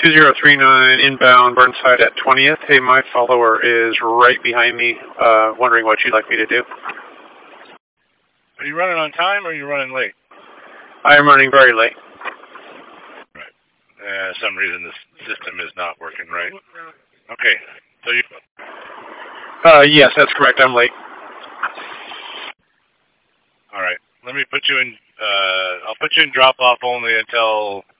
2039 inbound Burnside at 20th. Hey, my follower is right behind me, wondering what you'd like me to do. Are you running on time or are you running late? I am running very late. Right. Some reason this system is not working right. Okay. So you... Yes, that's correct. I'm late. All right. Let me put you in... I'll put you in drop-off only until